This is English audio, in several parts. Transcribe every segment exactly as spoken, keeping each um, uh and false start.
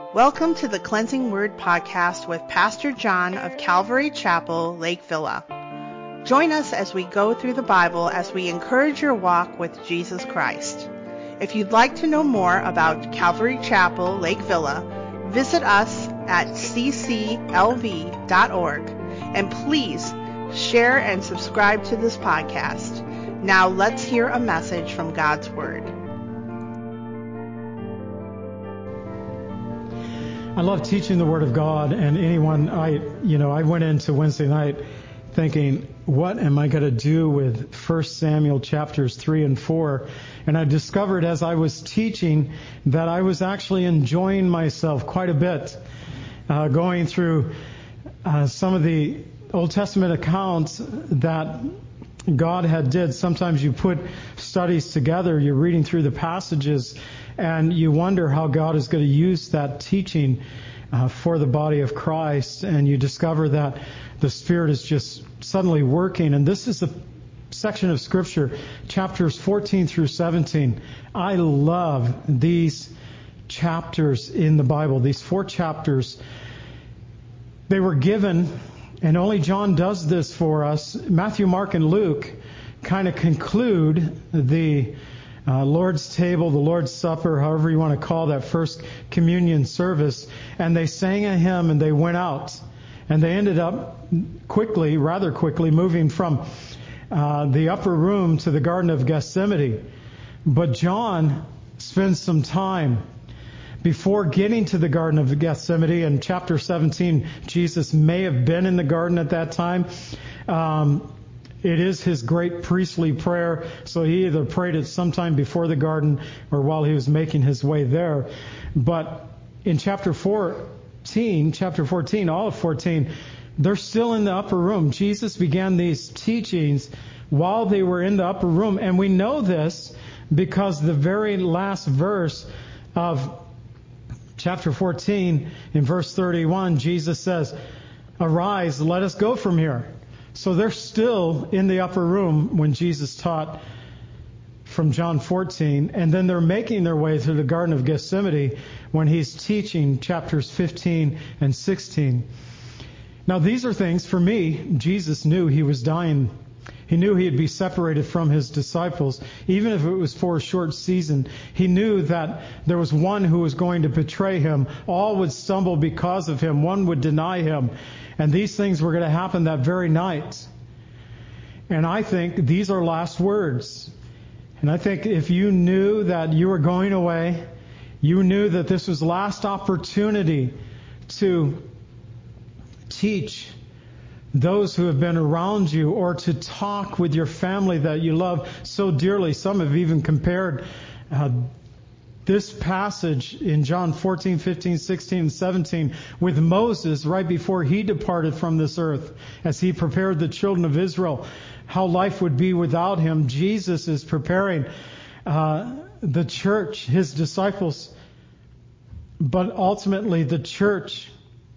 Welcome to the Cleansing Word Podcast with Pastor John of Calvary Chapel, Lake Villa. Join us as we go through the Bible as we encourage your walk with Jesus Christ. If you'd like to know more about Calvary Chapel, Lake Villa, visit us at c c l v dot org and please share and subscribe to this podcast. Now let's hear a message from God's Word. I love teaching the Word of God, and anyone, I, you know, I went into Wednesday night thinking, what am I going to do with First Samuel chapters three and four? And I discovered as I was teaching that I was actually enjoying myself quite a bit, uh, going through uh, some of the Old Testament accounts that God had did. Sometimes you put studies together, you're reading through the passages, and you wonder how God is going to use that teaching uh, for the body of Christ, and you discover that the Spirit is just suddenly working. And this is the section of Scripture, chapters fourteen through seventeen. I love these chapters in the Bible, these four chapters. They were given, and only John does this for us. Matthew, Mark, and Luke kind of conclude the Uh, Lord's table, the Lord's Supper, however you want to call that first communion service, and they sang a hymn and they went out, and they ended up quickly, rather quickly, moving from uh, the upper room to the Garden of Gethsemane. But John spends some time before getting to the Garden of Gethsemane. In chapter seventeen, Jesus may have been in the garden at that time. Um, It is his great priestly prayer, so he either prayed it sometime before the garden or while he was making his way there. But in chapter fourteen, chapter fourteen, all of fourteen, they're still in the upper room. Jesus began these teachings while they were in the upper room, and we know this because the very last verse of chapter fourteen, in verse thirty-one, Jesus says, "Arise, let us go from here." So they're still in the upper room when Jesus taught from John fourteen, and then they're making their way through the Garden of Gethsemane when he's teaching chapters fifteen and sixteen. Now these are things, for me, Jesus knew he was dying. He knew he'd be separated from his disciples, even if it was for a short season. He knew that there was one who was going to betray him. All would stumble because of him. One would deny him. And these things were going to happen that very night. And I think these are last words. And I think if you knew that you were going away, you knew that this was last opportunity to teach those who have been around you, or to talk with your family that you love so dearly. Some have even compared uh, this passage in John fourteen, fifteen, sixteen, and seventeen with Moses right before he departed from this earth, as he prepared the children of Israel, how life would be without him. Jesus is preparing uh, the church, his disciples, but ultimately the church,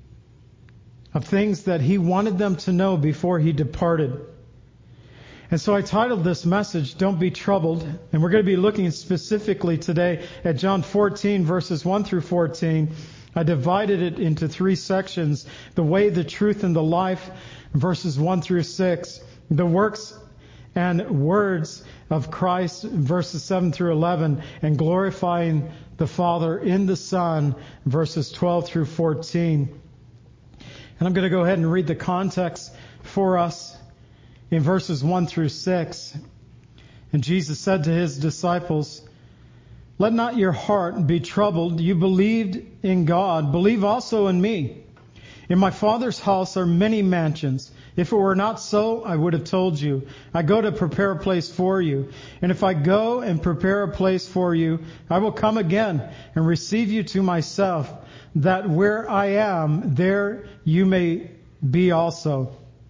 of things that he wanted them to know before he departed. And so I titled this message, Don't Be Troubled. And we're going to be looking specifically today at John fourteen, verses one through fourteen. I divided it into three sections: the way, the truth, and the life, verses one through six. The works and words of Christ, verses seven through eleven. And glorifying the Father in the Son, verses twelve through fourteen. And I'm going to go ahead and read the context for us in verses one through six. And Jesus said to his disciples, "Let not your heart be troubled. You believed in God. Believe also in me. In my Father's house are many mansions. If it were not so, I would have told you. I go to prepare a place for you. And if I go and prepare a place for you, I will come again and receive you to myself, that where I am, there you may be also.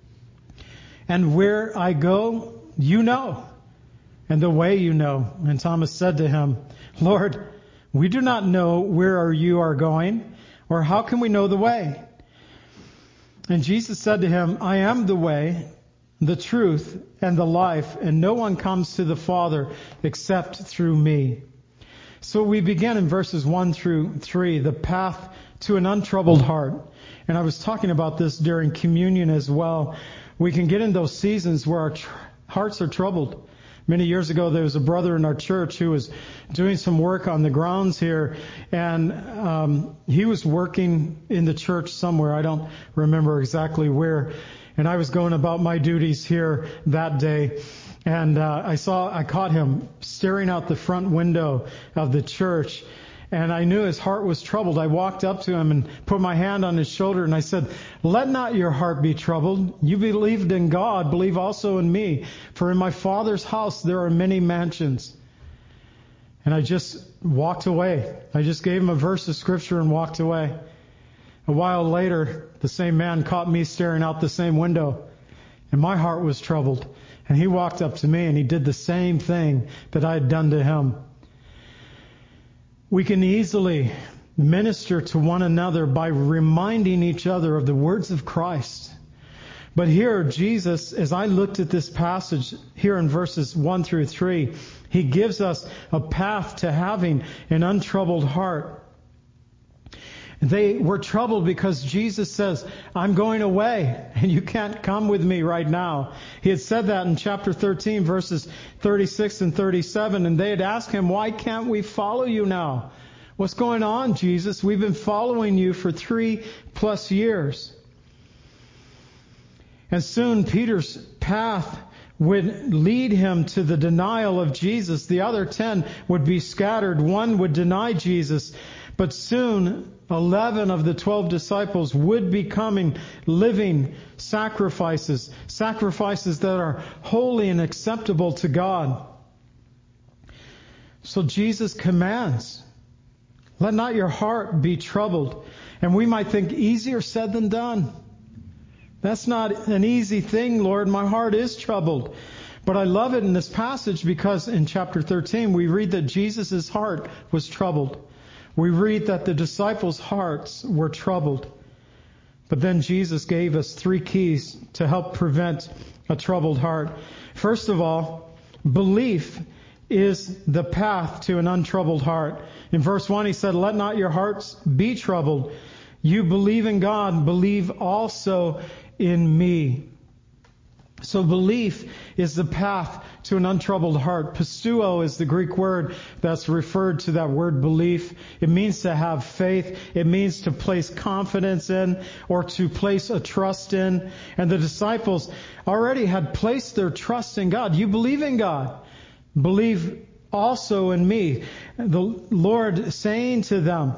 And where I go, you know, and the way you know." And Thomas said to him, "Lord, we do not know where you are going, or how can we know the way?" And Jesus said to him, "I am the way, the truth, and the life, and no one comes to the Father except through me. So we begin in verses one through three, the path to an untroubled heart. And I was talking about this during communion as well. We can get in those seasons where our tr- hearts are troubled. Many years ago, there was a brother in our church who was doing some work on the grounds here, and um, he was working in the church somewhere. I don't remember exactly where. And I was going about my duties here that day, and uh, I saw, I caught him staring out the front window of the church, and I knew his heart was troubled. I walked up to him and put my hand on his shoulder, and I said, "Let not your heart be troubled. You believed in God, believe also in me. For in my Father's house there are many mansions." And I just walked away. I just gave him a verse of Scripture and walked away. A while later, the same man caught me staring out the same window, and my heart was troubled. And he walked up to me and he did the same thing that I had done to him. We can easily minister to one another by reminding each other of the words of Christ. But here, Jesus, as I looked at this passage here in verses one through three, he gives us a path to having an untroubled heart. They were troubled because Jesus says, "I'm going away and you can't come with me right now." He had said that in chapter thirteen, verses thirty-six and thirty-seven, and they had asked him, "Why can't we follow you now? What's going on, Jesus? We've been following you for three plus years." And soon Peter's path would lead him to the denial of Jesus. The other ten would be scattered. One would deny Jesus. But soon, eleven of the twelve disciples would be coming living sacrifices, sacrifices that are holy and acceptable to God. So Jesus commands, "Let not your heart be troubled." And we might think, easier said than done. That's not an easy thing, Lord. My heart is troubled. But I love it in this passage because in chapter thirteen we read that Jesus' heart was troubled. We read that the disciples' hearts were troubled. But then Jesus gave us three keys to help prevent a troubled heart. First of all, belief is the path to an untroubled heart. In verse one he said, "Let not your hearts be troubled. You believe in God, believe also in me." So belief is the path to an untroubled heart. Pisteuo is the Greek word that's referred to that word belief. It means to have faith. It means to place confidence in or to place a trust in. And the disciples already had placed their trust in God. You believe in God. Believe also in me. The Lord saying to them,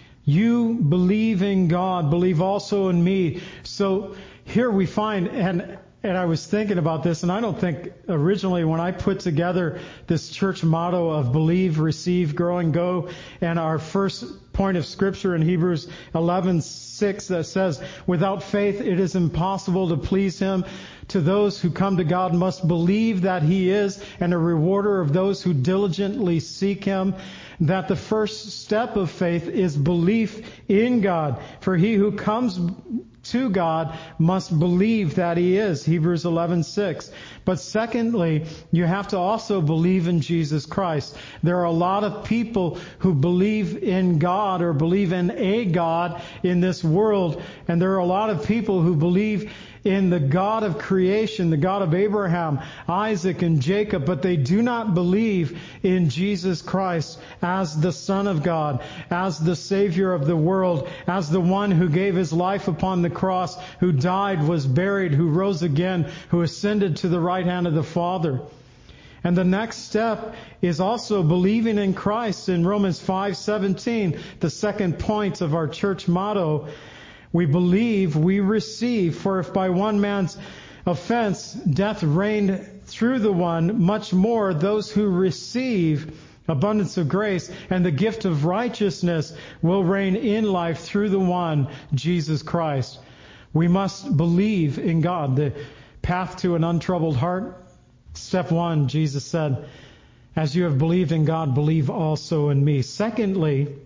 you believe in God, believe also in me. So here we find, and And I was thinking about this, and I don't think originally when I put together this church motto of believe, receive, grow, and go, and our first point of Scripture in Hebrews eleven six that says, "Without faith it is impossible to please Him. To those who come to God must believe that He is, and a rewarder of those who diligently seek Him." That the first step of faith is belief in God. For he who comes to God must believe that He is, Hebrews eleven six. But secondly, you have to also believe in Jesus Christ. There are a lot of people who believe in God or believe in a God in this world, and there are a lot of people who believe in the God of creation, the God of Abraham, Isaac, and Jacob, but they do not believe in Jesus Christ as the Son of God, as the Savior of the world, as the one who gave His life upon the cross, who died, was buried, who rose again, who ascended to the right hand of the Father. And the next step is also believing in Christ. In Romans five seventeen, the second point of our church motto, we believe, we receive. For if by one man's offense death reigned through the one, much more those who receive abundance of grace and the gift of righteousness will reign in life through the one, Jesus Christ. We must believe in God. The path to an untroubled heart. Step one, Jesus said, "As you have believed in God, believe also in me." Secondly,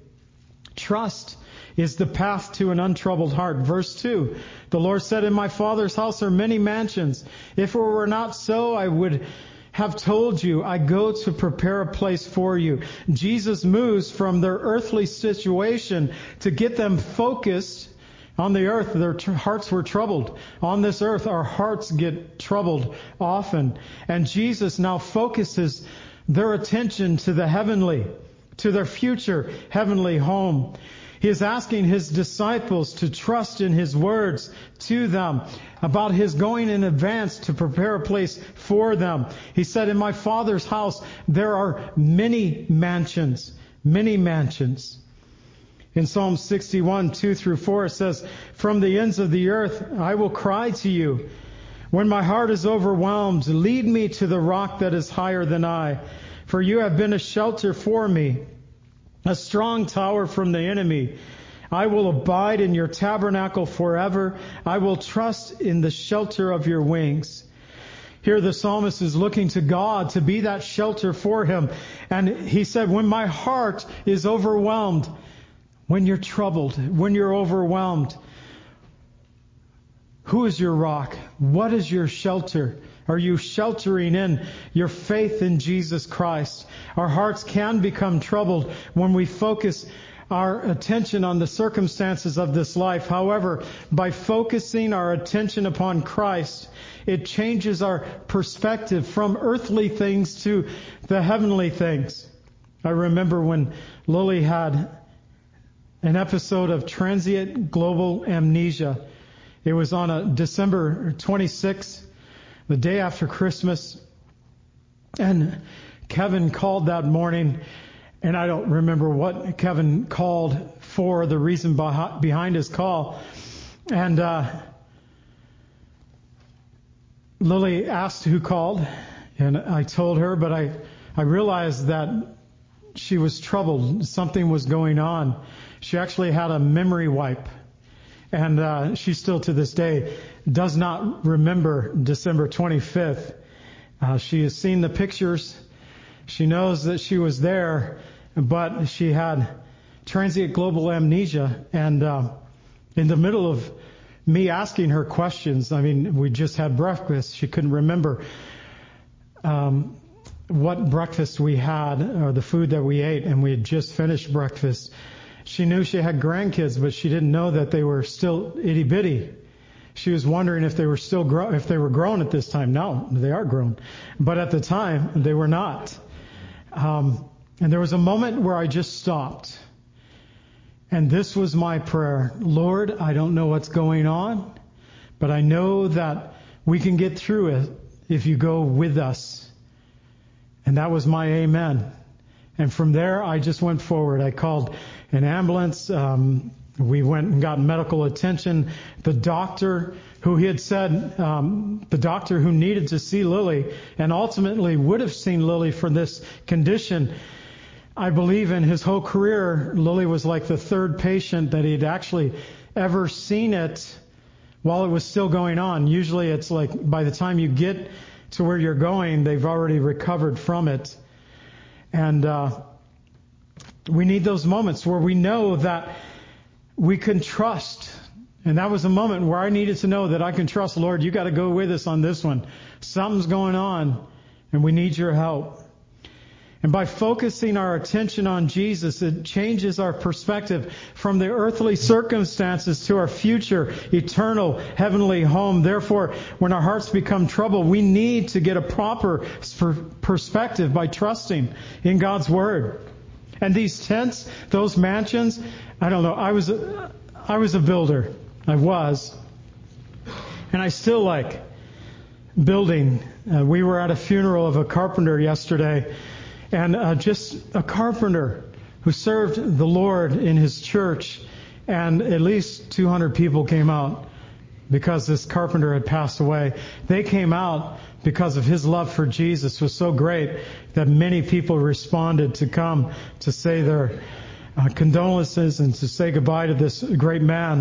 trust is the path to an untroubled heart. Verse two, the Lord said, "In my Father's house are many mansions. If it were not so, I would have told you, I go to prepare a place for you. Jesus moves from their earthly situation to get them focused on the earth. Their tr- hearts were troubled. On this earth, our hearts get troubled often. And Jesus now focuses their attention to the heavenly, to their future heavenly home. He is asking his disciples to trust in his words to them about his going in advance to prepare a place for them. He said, in my Father's house there are many mansions, many mansions. In Psalm sixty-one, two through four, it says, from the ends of the earth I will cry to you. When my heart is overwhelmed, lead me to the rock that is higher than I. For you have been a shelter for me, a strong tower from the enemy. I will abide in your tabernacle forever. I will trust in the shelter of your wings. Here the psalmist is looking to God to be that shelter for him. And he said, when my heart is overwhelmed, when you're troubled, when you're overwhelmed, who is your rock? What is your shelter? Are you sheltering in your faith in Jesus Christ? Our hearts can become troubled when we focus our attention on the circumstances of this life. However, by focusing our attention upon Christ, it changes our perspective from earthly things to the heavenly things. I remember when Lily had an episode of transient global amnesia. It was on a December twenty-sixth, the day after Christmas, and Kevin called that morning, and I don't remember what Kevin called for, the reason behind his call. And uh, Lily asked who called, and I told her, but I, I realized that she was troubled. Something was going on. She actually had a memory wipe. And uh, she still to this day does not remember December twenty-fifth. Uh, she has seen the pictures. She knows that she was there, but she had transient global amnesia. And uh, in the middle of me asking her questions, I mean, we just had breakfast. She couldn't remember um, what breakfast we had or the food that we ate, and we had just finished breakfast. She knew she had grandkids, but she didn't know that they were still itty bitty. She was wondering if they were still grow, if they were grown at this time. No, they are grown, but at the time they were not. Um, and there was a moment where I just stopped, and this was my prayer: Lord, I don't know what's going on, but I know that we can get through it if you go with us. And that was my amen. And from there, I just went forward. I called an ambulance. Um, we went and got medical attention. The doctor who he had said, um, the doctor who needed to see Lily and ultimately would have seen Lily for this condition, I believe in his whole career, Lily was like the third patient that he'd actually ever seen it while it was still going on. Usually it's like by the time you get to where you're going, they've already recovered from it. And uh, we need those moments where we know that we can trust. And that was a moment where I needed to know that I can trust, Lord, you got to go with us on this one. Something's going on, and we need your help. And by focusing our attention on Jesus, it changes our perspective from the earthly circumstances to our future, eternal, heavenly home. Therefore, when our hearts become troubled, we need to get a proper perspective by trusting in God's Word. And these tents, those mansions, I don't know, I was a, I was a builder. I was. And I still like building. Uh, we were at a funeral of a carpenter yesterday. And uh, just a carpenter who served the Lord in his church. And at least two hundred people came out because this carpenter had passed away. They came out because of his love for Jesus was so great that many people responded to come to say their uh, condolences and to say goodbye to this great man.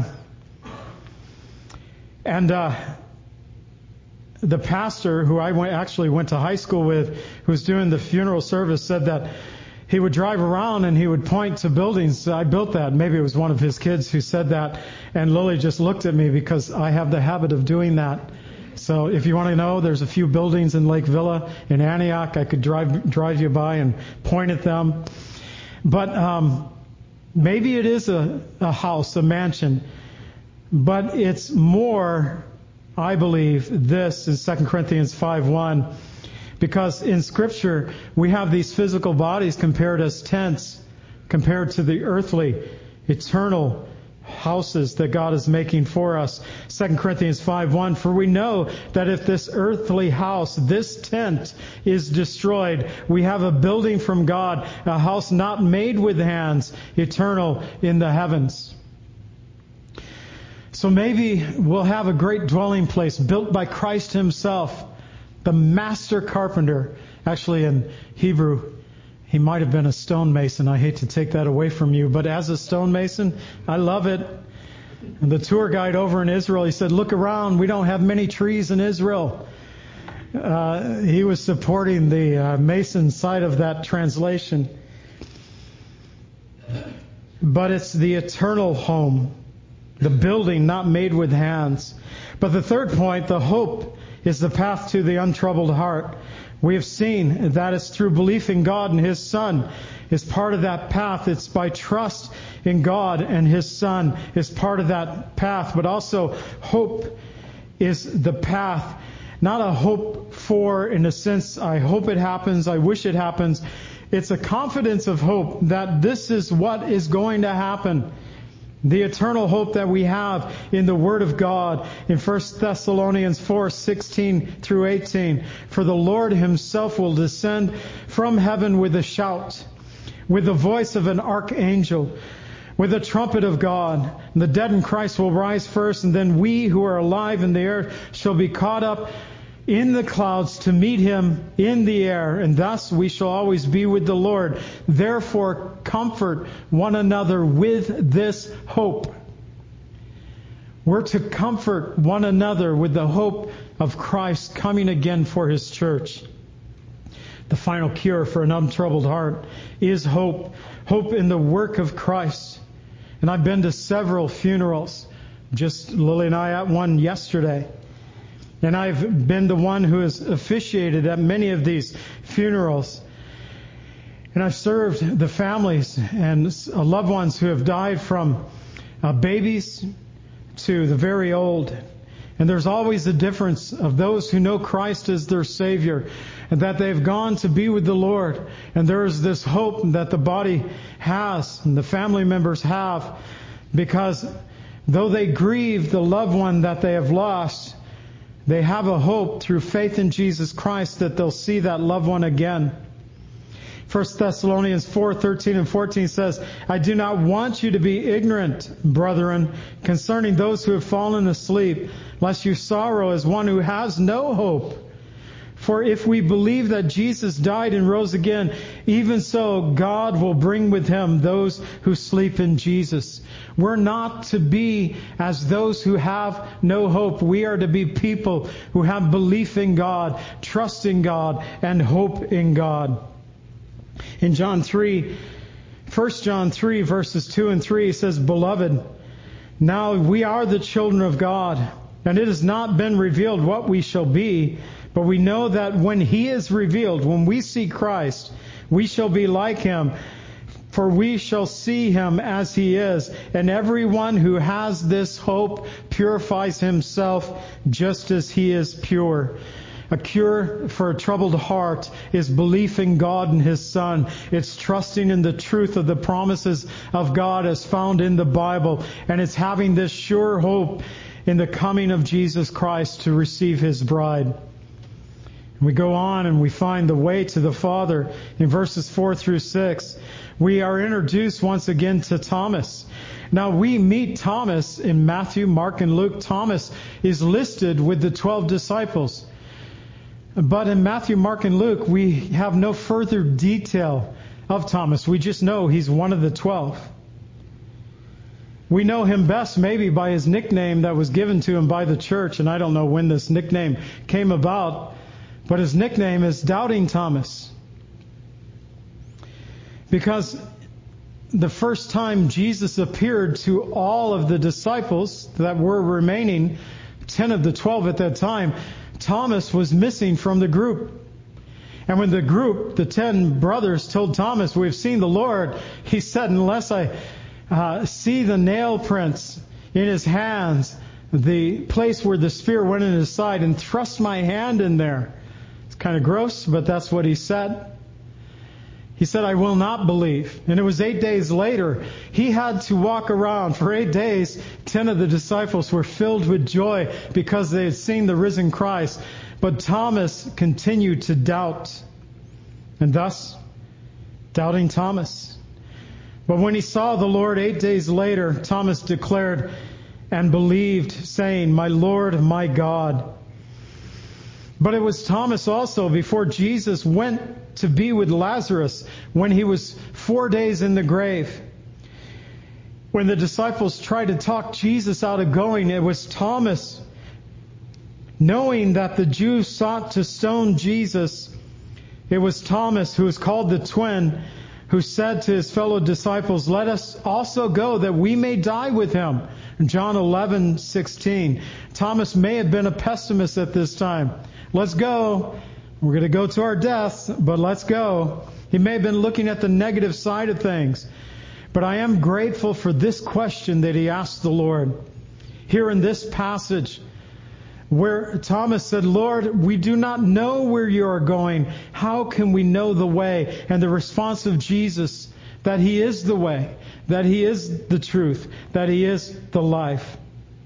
And uh the pastor who I went, actually went to high school with, who was doing the funeral service, said that he would drive around and he would point to buildings. I built that. Maybe it was one of his kids who said that. And Lily just looked at me because I have the habit of doing that. So if you want to know, there's a few buildings in Lake Villa in Antioch. I could drive drive you by and point at them. But um, maybe it is a, a house, a mansion. But it's more, I believe, this in Second Corinthians five one. Because in Scripture, we have these physical bodies compared as tents, compared to the earthly, eternal houses that God is making for us. Second Corinthians five one, for we know that if this earthly house, this tent, is destroyed, we have a building from God, a house not made with hands, eternal in the heavens. So maybe we'll have a great dwelling place built by Christ Himself, the master carpenter. Actually, in Hebrew, he might have been a stonemason. I hate to take that away from you, but as a stonemason, I love it. And the tour guide over in Israel, he said, look around, we don't have many trees in Israel. Uh, he was supporting the uh, mason side of that translation. But it's the eternal home, the building not made with hands. But the third point, the hope, is the path to the untroubled heart. We have seen that it's through belief in God and His Son is part of that path. It's by trust in God and His Son is part of that path. But also hope is the path. Not a hope for, in a sense, I hope it happens, I wish it happens. It's a confidence of hope that this is what is going to happen. The eternal hope that we have in the Word of God in First Thessalonians four sixteen through eighteen. For the Lord Himself will descend from heaven with a shout, with the voice of an archangel, with the trumpet of God. And the dead in Christ will rise first, and then we who are alive in the earth shall be caught up in the clouds to meet Him in the air, and thus we shall always be with the Lord. Therefore, comfort one another with this hope. We're to comfort one another with the hope of Christ coming again for His church. The final cure for an untroubled heart is hope. Hope in the work of Christ. And I've been to several funerals. Just Lily and I at one yesterday. And I've been the one who has officiated at many of these funerals. And I've served the families and loved ones who have died from uh, babies to the very old. And there's always a difference of those who know Christ as their Savior and that they've gone to be with the Lord. And there is this hope that the body has and the family members have, because though they grieve the loved one that they have lost, they have a hope through faith in Jesus Christ that they'll see that loved one again. First Thessalonians four thirteen and fourteen says, I do not want you to be ignorant, brethren, concerning those who have fallen asleep, lest you sorrow as one who has no hope. For if we believe that Jesus died and rose again, even so God will bring with Him those who sleep in Jesus. We're not to be as those who have no hope. We are to be people who have belief in God, trust in God, and hope in God. In John three, First John three, verses two and three, it says, Beloved, now we are the children of God, and it has not been revealed what we shall be, but we know that when He is revealed, when we see Christ, we shall be like Him, for we shall see Him as He is. And everyone who has this hope purifies himself just as He is pure. A cure for a troubled heart is belief in God and His Son. It's trusting in the truth of the promises of God as found in the Bible. And it's having this sure hope in the coming of Jesus Christ to receive His bride. We go on and we find the way to the Father in verses four through six. We are introduced once again to Thomas. Now we meet Thomas in Matthew, Mark, and Luke. Thomas is listed with the twelve disciples. But in Matthew, Mark, and Luke, we have no further detail of Thomas. We just know he's one of the twelve. We know him best maybe by his nickname that was given to him by the church, and I don't know when this nickname came about. But his nickname is Doubting Thomas. Because the first time Jesus appeared to all of the disciples that were remaining, ten of the twelve at that time, Thomas was missing from the group. And when the group, the ten brothers, told Thomas, "We've seen the Lord," he said, "Unless I uh, see the nail prints in his hands, the place where the spear went in his side, and thrust my hand in there." It's kind of gross, but that's what he said. He said, "I will not believe." And it was eight days later. He had to walk around for eight days. Ten of the disciples were filled with joy because they had seen the risen Christ. But Thomas continued to doubt. And thus, doubting Thomas. But when he saw the Lord eight days later, Thomas declared and believed, saying, "My Lord, my God." But it was Thomas also, before Jesus went to be with Lazarus, when he was four days in the grave. When the disciples tried to talk Jesus out of going, it was Thomas, knowing that the Jews sought to stone Jesus, it was Thomas, who is called the twin, who said to his fellow disciples, "Let us also go, that we may die with him." John eleven sixteen. Thomas may have been a pessimist at this time. Let's go. We're going to go to our deaths, but let's go. He may have been looking at the negative side of things. But I am grateful for this question that he asked the Lord. Here in this passage, where Thomas said, "Lord, we do not know where you are going. How can we know the way?" And the response of Jesus, that he is the way, that he is the truth, that he is the life.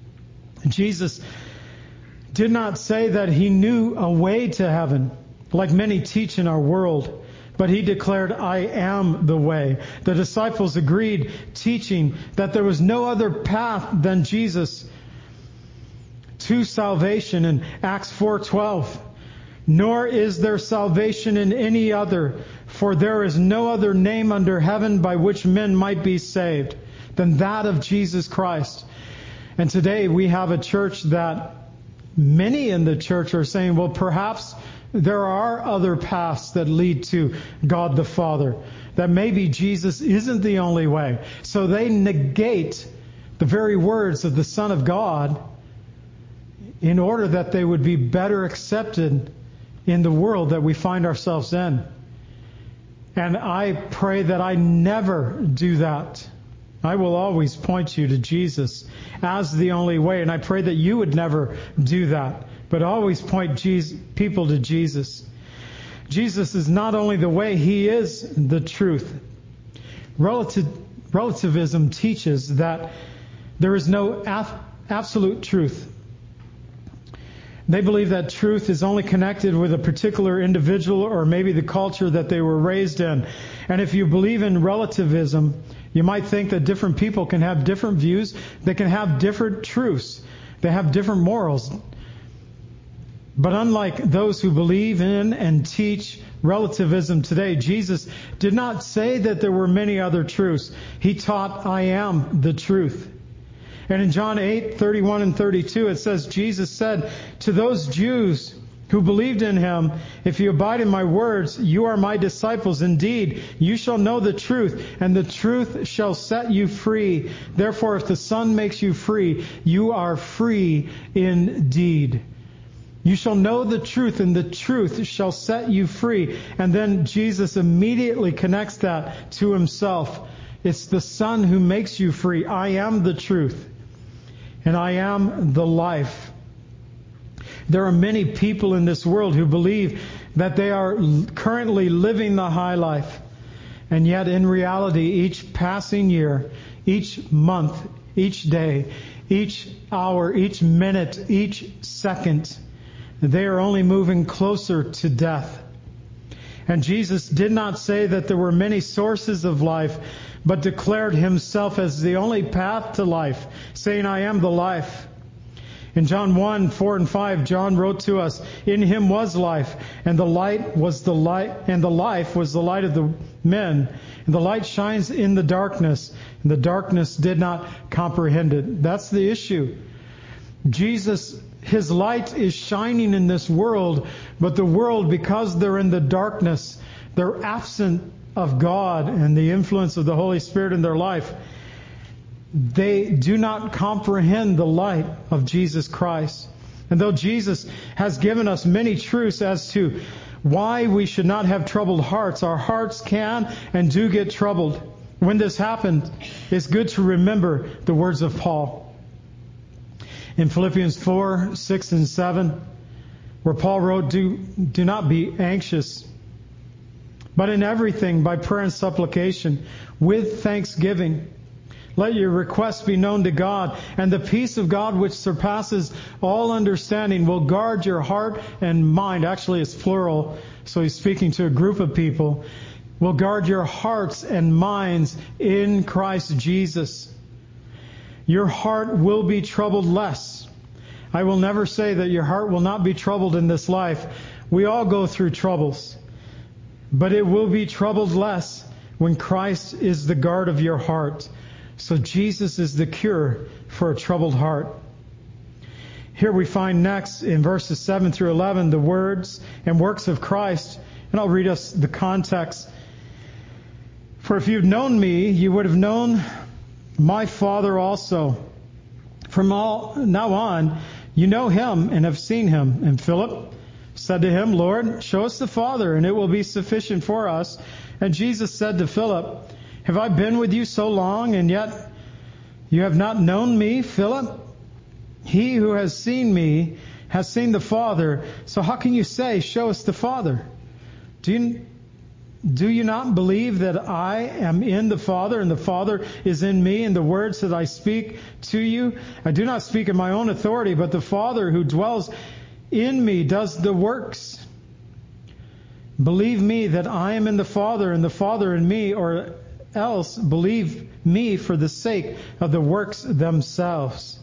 Jesus did not say that he knew a way to heaven, like many teach in our world, but he declared, "I am the way." The disciples agreed, teaching that there was no other path than Jesus to salvation in Acts four twelve. "Nor is there salvation in any other, for there is no other name under heaven by which men might be saved than that of Jesus Christ." And today we have a church that many in the church are saying, well, perhaps there are other paths that lead to God the Father, that maybe Jesus isn't the only way. So they negate the very words of the Son of God in order that they would be better accepted in the world that we find ourselves in. And I pray that I never do that. I will always point you to Jesus as the only way. And I pray that you would never do that, but always point Jesus, people to Jesus. Jesus is not only the way, he is the truth. Relative, relativism teaches that there is no af, absolute truth. They believe that truth is only connected with a particular individual or maybe the culture that they were raised in. And if you believe in relativism, you might think that different people can have different views. They can have different truths. They have different morals. But unlike those who believe in and teach relativism today, Jesus did not say that there were many other truths. He taught, "I am the truth." And in John eight thirty-one and thirty-two, it says, Jesus said to those Jews who believed in him, "If you abide in my words, you are my disciples. Indeed, you shall know the truth, and the truth shall set you free. Therefore, if the Son makes you free, you are free indeed." You shall know the truth, and the truth shall set you free. And then Jesus immediately connects that to himself. It's the Son who makes you free. I am the truth, and I am the life. There are many people in this world who believe that they are currently living the high life. And yet in reality, each passing year, each month, each day, each hour, each minute, each second, they are only moving closer to death. And Jesus did not say that there were many sources of life, but declared himself as the only path to life, saying, "I am the life." In John one, four and five, John wrote to us, "In him was life, and the light was the light, and the life was the light of the men. And the light shines in the darkness, and the darkness did not comprehend it." That's the issue. Jesus, his light is shining in this world, but the world, because they're in the darkness, they're absent of God and the influence of the Holy Spirit in their life. They do not comprehend the light of Jesus Christ. And though Jesus has given us many truths as to why we should not have troubled hearts, our hearts can and do get troubled. When this happened, it's good to remember the words of Paul. In Philippians four, six, and seven, where Paul wrote, do, do not be anxious, but in everything, by prayer and supplication, with thanksgiving, let your requests be known to God, and the peace of God which surpasses all understanding will guard your heart and mind. Actually, it's plural, so he's speaking to a group of people. Will guard your hearts and minds in Christ Jesus. Your heart will be troubled less. I will never say that your heart will not be troubled in this life. We all go through troubles. But it will be troubled less when Christ is the guard of your heart. So Jesus is the cure for a troubled heart. Here we find next in verses seven through eleven the words and works of Christ. And I'll read us the context. For if you'd known me, you would have known my Father also. From all now on, you know him and have seen him. And Philip said to him, Lord, show us the Father, and it will be sufficient for us. And Jesus said to Philip, have I been with you so long, and yet you have not known me, Philip? He who has seen me has seen the Father. So how can you say, show us the Father? Do you, do you not believe that I am in the Father, and the Father is in me, and the words that I speak to you? I do not speak in my own authority, but the Father who dwells in me does the works. Believe me that I am in the Father, and the Father in me, or else believe me for the sake of the works themselves.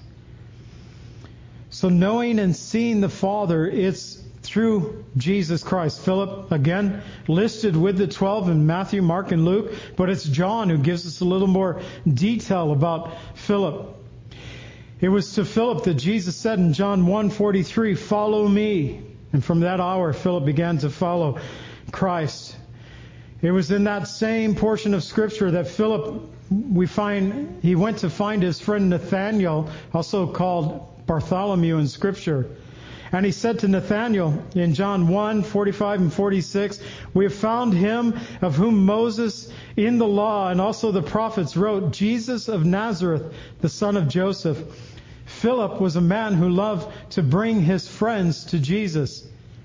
So knowing and seeing the Father, it's through Jesus Christ. Philip, again, listed with the twelve in Matthew, Mark, and Luke, but it's John who gives us a little more detail about Philip. It was to Philip that Jesus said in John one forty-three, follow me. And from that hour, Philip began to follow Christ. It was in that same portion of Scripture that Philip, we find, he went to find his friend Nathanael, also called Bartholomew in Scripture. And he said to Nathanael in John one forty-five and forty-six, we have found him of whom Moses in the law and also the prophets wrote, Jesus of Nazareth, the son of Joseph. Philip was a man who loved to bring his friends to Jesus.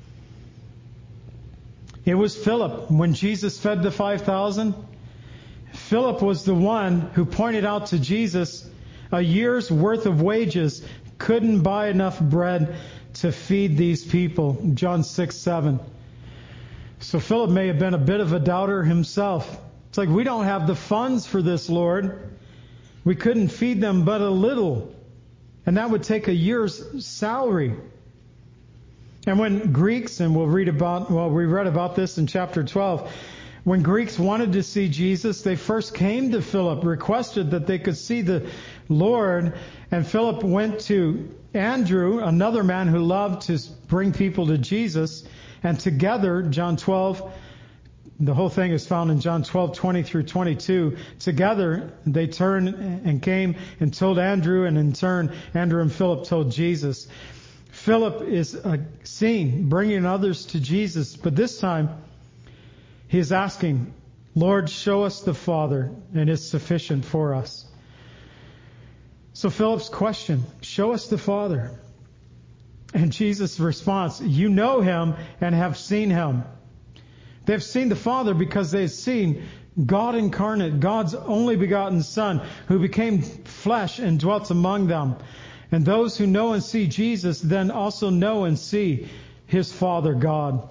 It was Philip, when Jesus fed the five thousand, Philip was the one who pointed out to Jesus a year's worth of wages couldn't buy enough bread to feed these people. John six seven. So Philip may have been a bit of a doubter himself. It's like, we don't have the funds for this, Lord. We couldn't feed them but a little. And that would take a year's salary. And when Greeks, and we'll read about, well, we read about this in chapter twelve, when Greeks wanted to see Jesus, they first came to Philip, requested that they could see the Lord, and Philip went to Andrew, another man who loved to bring people to Jesus, and together, John twelve, the whole thing is found in John twelve, twenty through twenty-two, together they turned and came and told Andrew, and in turn, Andrew and Philip told Jesus. Philip is uh, seen bringing others to Jesus, but this time he is asking, Lord, show us the Father, and it's sufficient for us. So Philip's question, show us the Father. And Jesus' response, you know him and have seen him. They've seen the Father because they've seen God incarnate, God's only begotten Son, who became flesh and dwelt among them. And those who know and see Jesus then also know and see his Father God.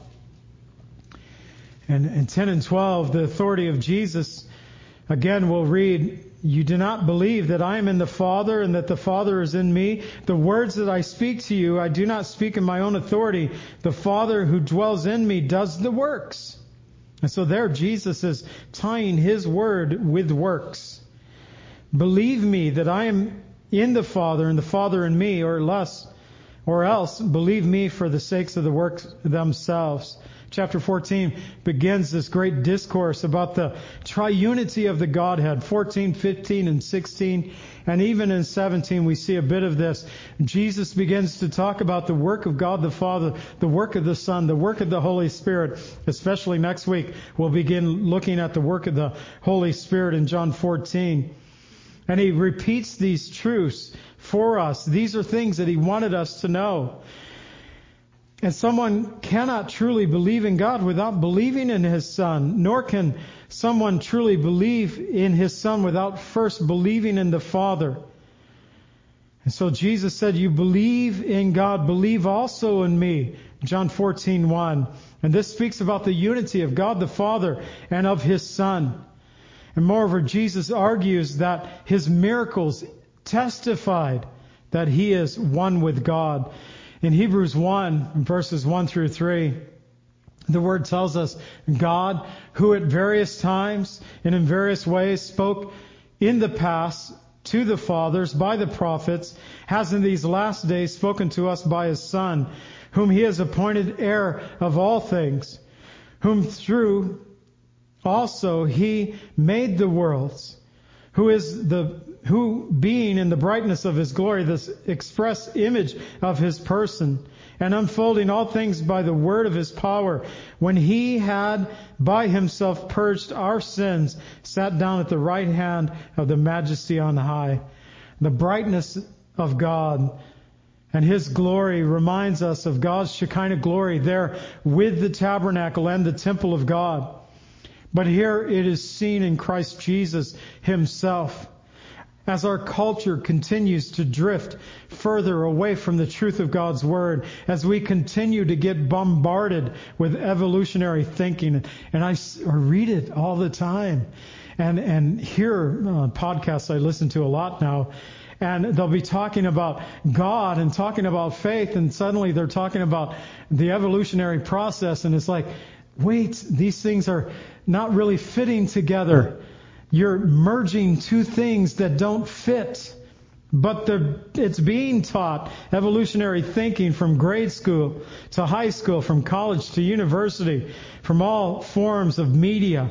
And in ten and twelve, the authority of Jesus, again we'll read, you do not believe that I am in the Father and that the Father is in me. The words that I speak to you, I do not speak in my own authority. The Father who dwells in me does the works. And so there Jesus is tying his word with works. Believe me that I am in the Father and the Father in me, or less or else believe me for the sakes of the works themselves. Chapter fourteen begins this great discourse about the triunity of the Godhead. fourteen, fifteen, and sixteen, and even in seventeen we see a bit of this. Jesus begins to talk about the work of God the Father, the work of the Son, the work of the Holy Spirit. Especially next week we'll begin looking at the work of the Holy Spirit in John fourteen. And he repeats these truths for us. These are things that he wanted us to know. And someone cannot truly believe in God without believing in His Son, nor can someone truly believe in His Son without first believing in the Father. And so Jesus said, you believe in God, believe also in me. John fourteen, one. And this speaks about the unity of God the Father and of His Son. And moreover, Jesus argues that His miracles testified that He is one with God. In Hebrews one, verses one through three, the Word tells us, God, who at various times and in various ways spoke in the past to the fathers by the prophets, has in these last days spoken to us by His Son, whom He has appointed heir of all things, whom through also He made the worlds, who is the who being in the brightness of His glory, this express image of His person, and unfolding all things by the word of His power, when He had by Himself purged our sins, sat down at the right hand of the Majesty on high. The brightness of God and His glory reminds us of God's Shekinah glory there with the tabernacle and the temple of God. But here it is seen in Christ Jesus Himself. As our culture continues to drift further away from the truth of God's Word, as we continue to get bombarded with evolutionary thinking, and I read it all the time, and and hear uh, podcasts I listen to a lot now, and they'll be talking about God and talking about faith, and suddenly they're talking about the evolutionary process, and it's like, wait, these things are not really fitting together. You're merging two things that don't fit, but it's being taught. Evolutionary thinking from grade school to high school, from college to university, from all forms of media.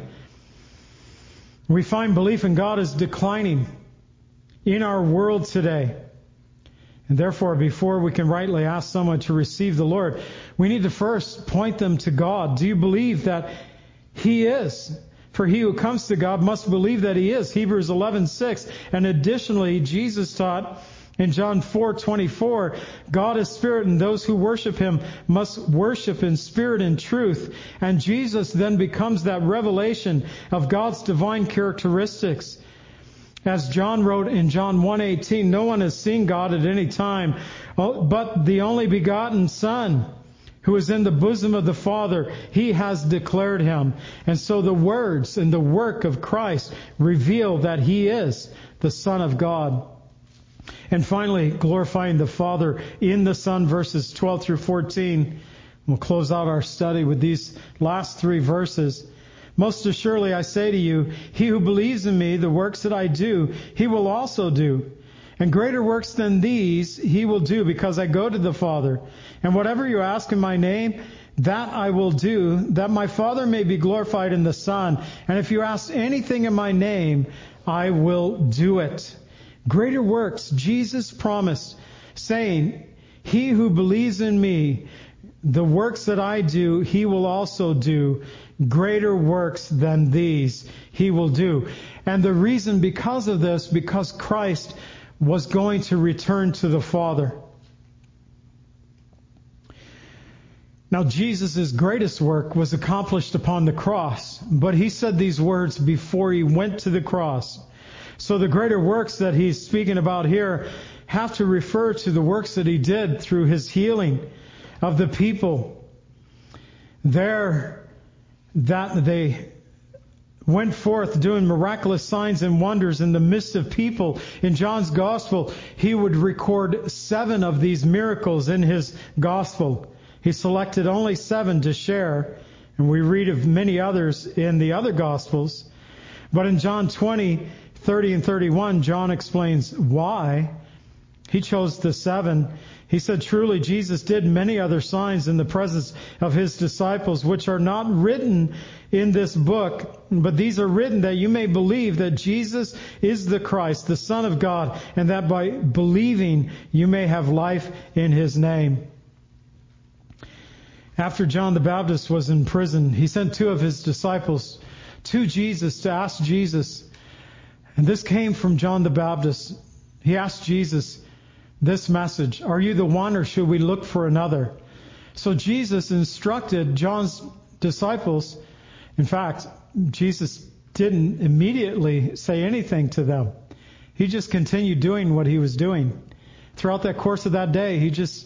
We find belief in God is declining in our world today. And therefore, before we can rightly ask someone to receive the Lord, we need to first point them to God. Do you believe that He is? For he who comes to God must believe that He is. Hebrews eleven six. And additionally, Jesus taught in John four twenty-four, God is spirit, and those who worship Him must worship in spirit and truth. And Jesus then becomes that revelation of God's divine characteristics. As John wrote in John one eighteen, no one has seen God at any time, but the only begotten Son, who is in the bosom of the Father, He has declared Him. And so the words and the work of Christ reveal that He is the Son of God. And finally, glorifying the Father in the Son, verses twelve through fourteen. We'll close out our study with these last three verses. Most assuredly I say to you, he who believes in me, the works that I do, he will also do. And greater works than these he will do, because I go to the Father. And whatever you ask in my name, that I will do, that my Father may be glorified in the Son. And if you ask anything in my name, I will do it. Greater works Jesus promised, saying, he who believes in me, the works that I do, he will also do. Greater works than these he will do. And the reason because of this, because Christ was going to return to the Father. Now, Jesus' greatest work was accomplished upon the cross, but He said these words before He went to the cross. So the greater works that He's speaking about here have to refer to the works that He did through His healing of the people. There, that they went forth doing miraculous signs and wonders in the midst of people. In John's Gospel, he would record seven of these miracles in his Gospel. He selected only seven to share, and we read of many others in the other Gospels. But in John twenty, thirty and thirty-one, John explains why He chose the seven. He said, truly, Jesus did many other signs in the presence of his disciples, which are not written in this book, but these are written that you may believe that Jesus is the Christ, the Son of God, and that by believing you may have life in his name. After John the Baptist was in prison, he sent two of his disciples to Jesus to ask Jesus. And this came from John the Baptist. He asked Jesus this message, are you the one or should we look for another? So Jesus instructed John's disciples. In fact, Jesus didn't immediately say anything to them. He just continued doing what he was doing. Throughout that course of that day, he just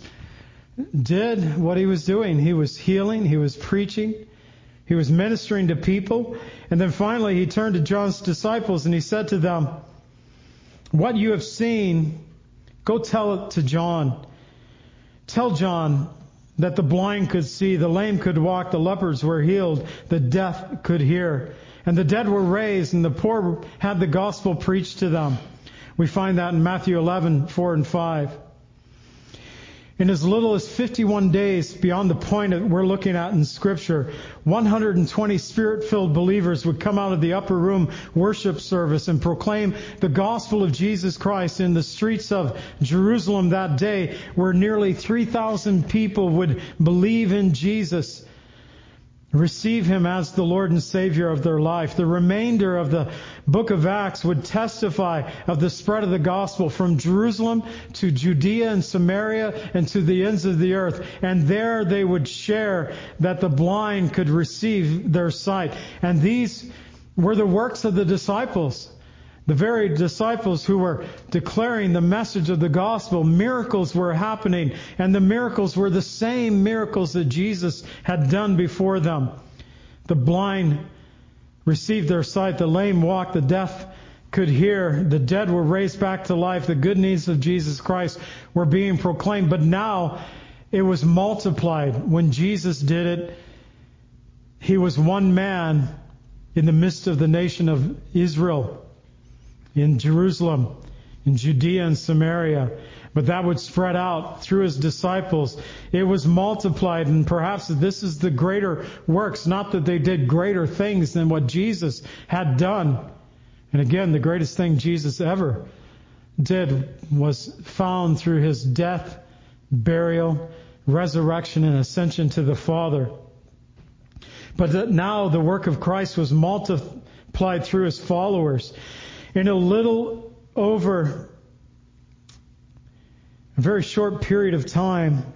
did what he was doing. He was healing, he was preaching, he was ministering to people. And then finally he turned to John's disciples and he said to them, what you have seen, go tell it to John. Tell John that the blind could see, the lame could walk, the lepers were healed, the deaf could hear, and the dead were raised, and the poor had the gospel preached to them. We find that in Matthew eleven, four and five. In as little as fifty-one days beyond the point that we're looking at in Scripture, one hundred twenty Spirit-filled believers would come out of the upper room worship service and proclaim the gospel of Jesus Christ in the streets of Jerusalem that day, where nearly three thousand people would believe in Jesus, receive him as the Lord and Savior of their life. The remainder of the book of Acts would testify of the spread of the gospel from Jerusalem to Judea and Samaria and to the ends of the earth. And there they would share that the blind could receive their sight. And these were the works of the disciples. The very disciples who were declaring the message of the gospel. Miracles were happening, and the miracles were the same miracles that Jesus had done before them. The blind received their sight, the lame walked, the deaf could hear, the dead were raised back to life, the good news of Jesus Christ were being proclaimed. But now it was multiplied. When Jesus did it, he was one man in the midst of the nation of Israel, in Jerusalem, in Judea and Samaria. But that would spread out through his disciples. It was multiplied, and perhaps this is the greater works, not that they did greater things than what Jesus had done. And again, the greatest thing Jesus ever did was found through his death, burial, resurrection, and ascension to the Father. But that now the work of Christ was multiplied through his followers. In a little over a very short period of time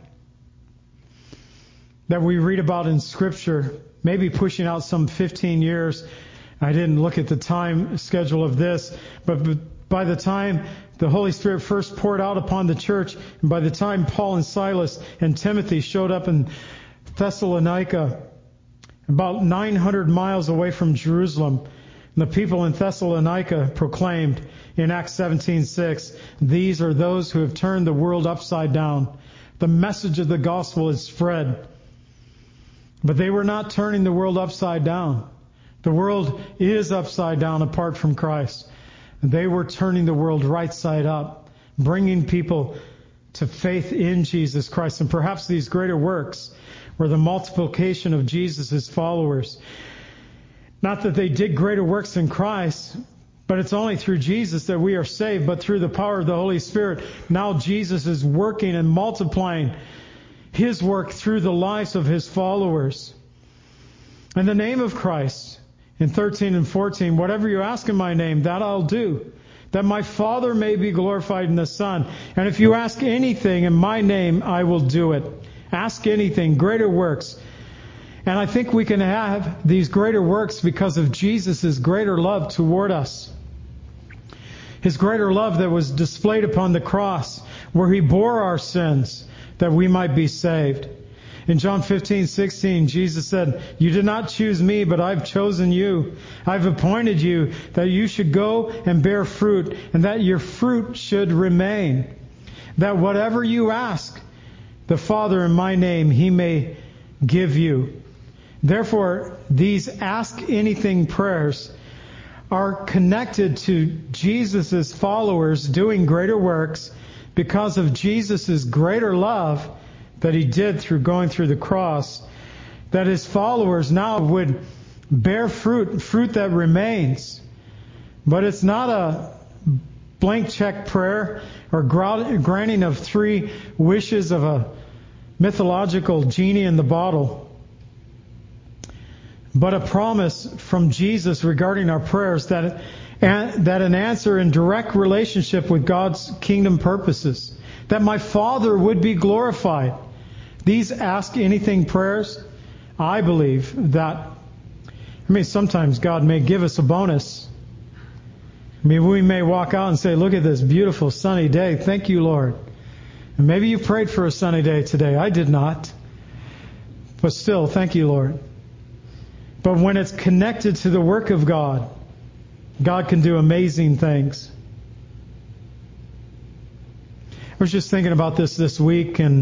that we read about in Scripture, maybe pushing out some fifteen years. I didn't look at the time schedule of this, but by the time the Holy Spirit first poured out upon the church, and by the time Paul and Silas and Timothy showed up in Thessalonica, about nine hundred miles away from Jerusalem, the people in Thessalonica proclaimed in Acts seventeen six, these are those who have turned the world upside down. The message of the gospel is spread. But they were not turning the world upside down. The world is upside down apart from Christ. They were turning the world right side up, bringing people to faith in Jesus Christ. And perhaps these greater works were the multiplication of Jesus' followers. Not that they did greater works than Christ, but it's only through Jesus that we are saved, but through the power of the Holy Spirit. Now Jesus is working and multiplying his work through the lives of his followers. In the name of Christ, in thirteen and fourteen, whatever you ask in my name, that I'll do, that my Father may be glorified in the Son. And if you ask anything in my name, I will do it. Ask anything, greater works. And I think we can have these greater works because of Jesus' greater love toward us. His greater love that was displayed upon the cross, where he bore our sins that we might be saved. In John fifteen sixteen, Jesus said, you did not choose me, but I've chosen you. I've appointed you that you should go and bear fruit, and that your fruit should remain. That whatever you ask the Father in my name, he may give you. Therefore, these ask anything prayers are connected to Jesus' followers doing greater works, because of Jesus' greater love that he did through going through the cross, that his followers now would bear fruit, fruit that remains. But it's not a blank check prayer or granting of three wishes of a mythological genie in the bottle, but a promise from Jesus regarding our prayers that, that an answer in direct relationship with God's kingdom purposes, that my Father would be glorified. These ask anything prayers, I believe that, I mean, sometimes God may give us a bonus. I mean, we may walk out and say, look at this beautiful sunny day. Thank you, Lord. And maybe you prayed for a sunny day today. I did not. But still, thank you, Lord. But when it's connected to the work of God, God can do amazing things. I was just thinking about this this week, and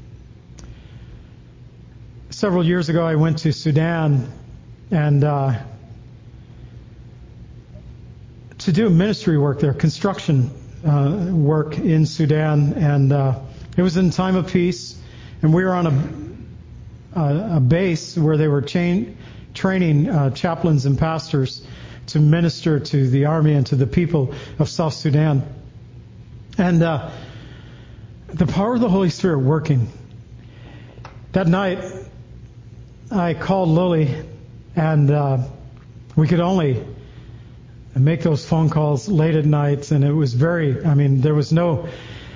several years ago I went to Sudan and uh, to do ministry work there, construction uh, work in Sudan, and uh, it was in time of peace, and we were on a, a, a base where they were chain, training uh, chaplains and pastors to minister to the army and to the people of South Sudan. And uh, the power of the Holy Spirit working. That night, I called Lily, and uh, we could only make those phone calls late at night, and it was very, I mean, there was no,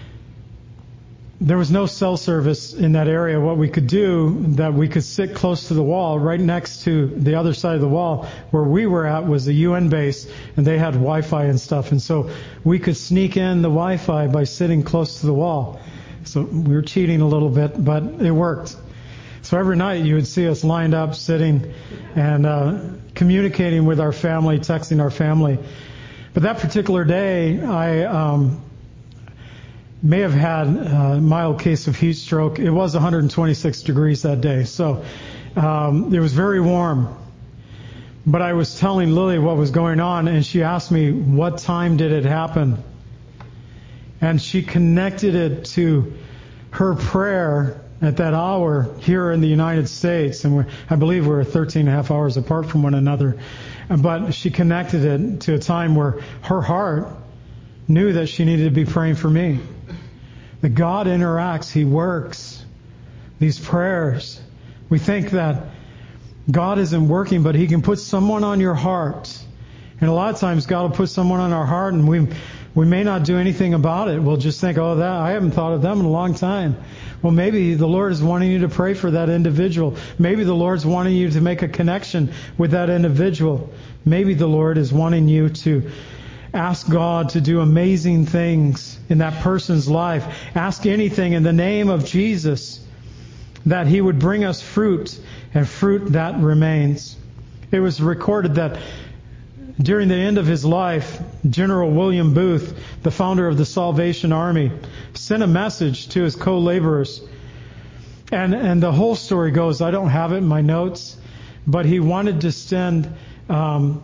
there was no cell service in that area. What we could do, that we could sit close to the wall, right next to the other side of the wall where we were at was a U N base, and they had Wi-Fi and stuff, and so we could sneak in the Wi-Fi by sitting close to the wall. So we were cheating a little bit, but it worked. So every night you would see us lined up, sitting, and uh, communicating with our family, texting our family. But that particular day, I um, may have had a mild case of heat stroke. It was one hundred twenty-six degrees that day, so um, it was very warm. But I was telling Lily what was going on, and she asked me, what time did it happen? And she connected it to her prayer at that hour here in the United States, and we're, I believe we're thirteen and a half hours apart from one another. But she connected it to a time where her heart knew that she needed to be praying for me. That God interacts, He works. These prayers, we think that God isn't working, but He can put someone on your heart. And a lot of times God will put someone on our heart, and we we may not do anything about it. We'll just think, oh, that I haven't thought of them in a long time. Well, maybe the Lord is wanting you to pray for that individual. Maybe the Lord's wanting you to make a connection with that individual. Maybe the Lord is wanting you to ask God to do amazing things in that person's life. Ask anything in the name of Jesus, that He would bring us fruit, and fruit that remains. It was recorded that during the end of his life, General William Booth, the founder of the Salvation Army, sent a message to his co-laborers. And and the whole story goes, I don't have it in my notes, but he wanted to send um,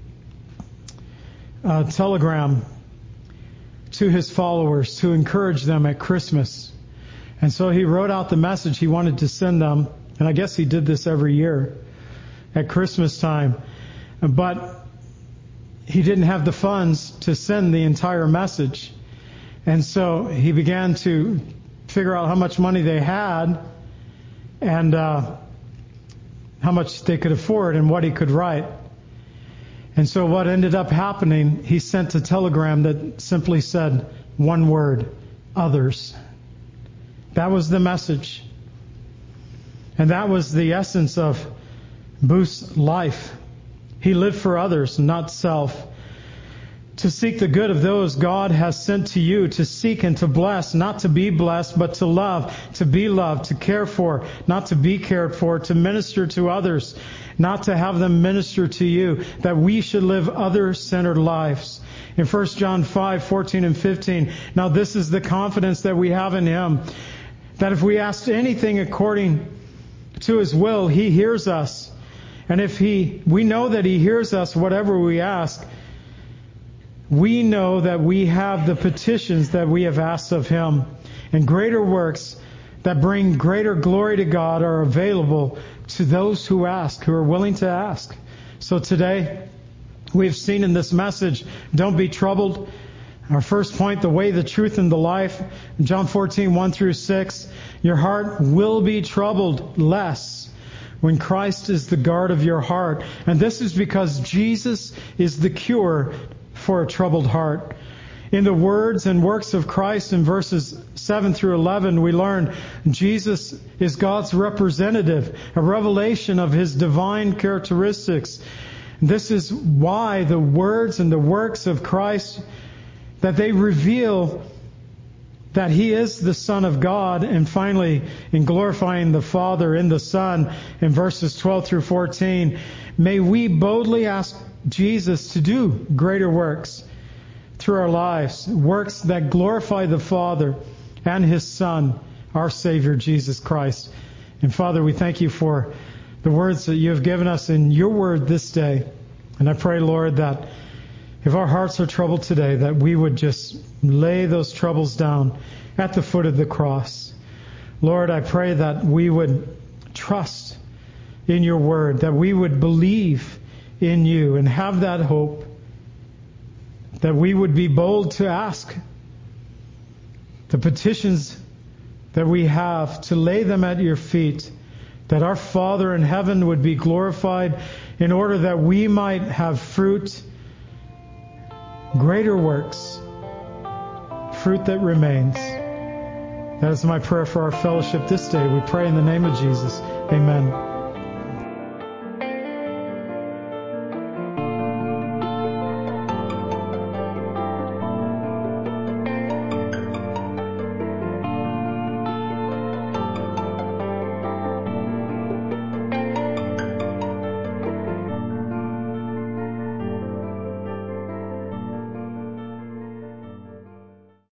a telegram to his followers to encourage them at Christmas. And so he wrote out the message he wanted to send them, and I guess he did this every year at Christmas time. But he didn't have the funds to send the entire message. And so he began to figure out how much money they had and uh, how much they could afford and what he could write. And so what ended up happening, he sent a telegram that simply said one word, others. That was the message. And that was the essence of Booth's life. He lived for others, not self. To seek the good of those God has sent to you, to seek and to bless, not to be blessed, but to love, to be loved, to care for, not to be cared for, to minister to others, not to have them minister to you, that we should live other-centered lives. In First John five, fourteen and fifteen, now this is the confidence that we have in Him, that if we ask anything according to His will, He hears us. And if He, we know that He hears us whatever we ask. we know that we have the petitions that we have asked of Him, and greater works that bring greater glory to God are available to those who ask, who are willing to ask. So today, we've seen in this message, don't be troubled. Our first point, the way, the truth, and the life. John fourteen, one through six. Your heart will be troubled less when Christ is the guard of your heart. And this is because Jesus is the cure for a troubled heart. In the words and works of Christ in verses seven through eleven, we learn Jesus is God's representative, a revelation of His divine characteristics. This is why the words and the works of Christ, that they reveal that He is the Son of God, and finally, in glorifying the Father in the Son, in verses twelve through fourteen, may we boldly ask Jesus to do greater works through our lives, works that glorify the Father and His Son, our Savior, Jesus Christ. And Father, we thank You for the words that You have given us in Your Word this day. And I pray, Lord, that if our hearts are troubled today, that we would just lay those troubles down at the foot of the cross. Lord, I pray that we would trust in Your Word, that we would believe in You and have that hope, that we would be bold to ask the petitions that we have, to lay them at Your feet, that our Father in heaven would be glorified in order that we might have fruit, greater works, fruit that remains. That is my prayer for our fellowship this day. We pray in the name of Jesus. Amen.